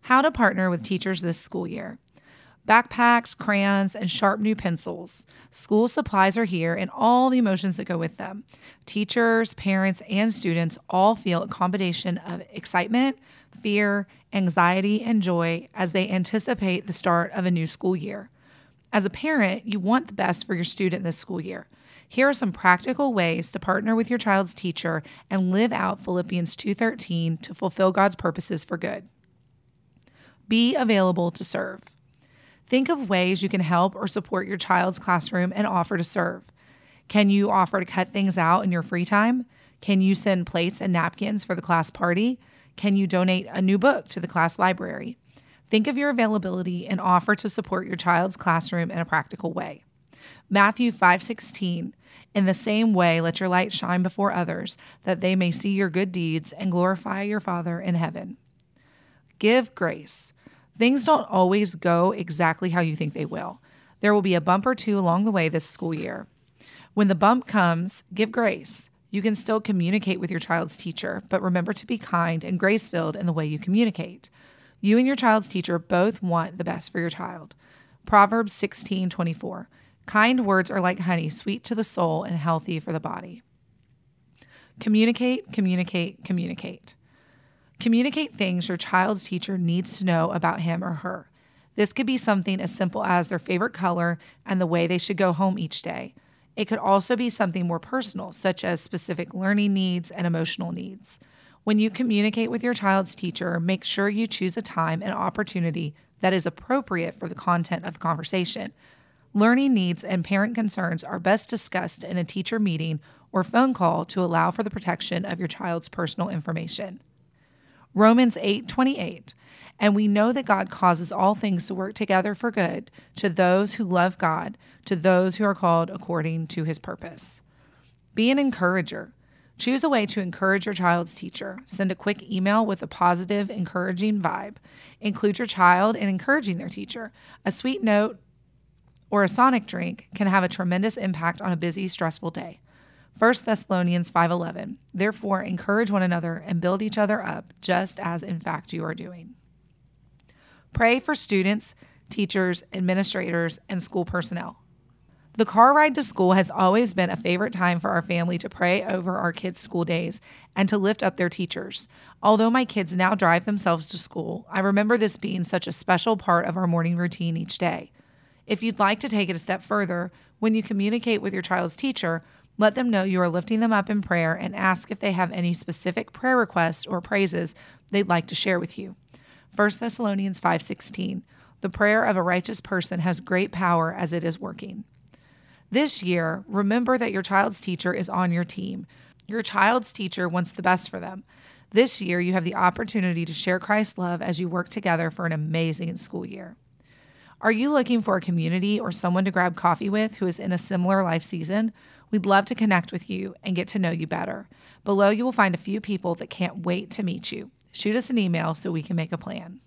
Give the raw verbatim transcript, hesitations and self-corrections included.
How to partner with teachers this school year. Backpacks, crayons, and sharp new pencils. School supplies are here and all the emotions that go with them. Teachers, parents, and students all feel a combination of excitement, fear, anxiety, and joy as they anticipate the start of a new school year. As a parent, you want the best for your student this school year. Here are some practical ways to partner with your child's teacher and live out Philippians two thirteen to fulfill God's purposes for good. Be available to serve. Think of ways you can help or support your child's classroom and offer to serve. Can you offer to cut things out in your free time? Can you send plates and napkins for the class party? Can you donate a new book to the class library? Think of your availability and offer to support your child's classroom in a practical way. Matthew five sixteen, in the same way, let your light shine before others, that they may see your good deeds and glorify your Father in heaven. Give grace. Things don't always go exactly how you think they will. There will be a bump or two along the way this school year. When the bump comes, give grace. You can still communicate with your child's teacher, but remember to be kind and grace-filled in the way you communicate. You and your child's teacher both want the best for your child. Proverbs sixteen twenty-four. Kind words are like honey, sweet to the soul and healthy for the body. Communicate, communicate, communicate. Communicate things your child's teacher needs to know about him or her. This could be something as simple as their favorite color and the way they should go home each day. It could also be something more personal, such as specific learning needs and emotional needs. When you communicate with your child's teacher, make sure you choose a time and opportunity that is appropriate for the content of the conversation. Learning needs and parent concerns are best discussed in a teacher meeting or phone call to allow for the protection of your child's personal information. Romans eight twenty-eight, and we know that God causes all things to work together for good to those who love God, to those who are called according to his purpose. Be an encourager. Choose a way to encourage your child's teacher. Send a quick email with a positive, encouraging vibe. Include your child in encouraging their teacher. A sweet note or a Sonic drink can have a tremendous impact on a busy, stressful day. First Thessalonians five eleven, therefore encourage one another and build each other up, just as in fact you are doing. Pray for students, teachers, administrators, and school personnel. The car ride to school has always been a favorite time for our family to pray over our kids' school days and to lift up their teachers. Although my kids now drive themselves to school, I remember this being such a special part of our morning routine each day. If you'd like to take it a step further, when you communicate with your child's teacher, let them know you are lifting them up in prayer and ask if they have any specific prayer requests or praises they'd like to share with you. First Thessalonians five sixteen, the prayer of a righteous person has great power as it is working. This year, remember that your child's teacher is on your team. Your child's teacher wants the best for them. This year, you have the opportunity to share Christ's love as you work together for an amazing school year. Are you looking for a community or someone to grab coffee with who is in a similar life season? We'd love to connect with you and get to know you better. Below, you will find a few people that can't wait to meet you. Shoot us an email so we can make a plan.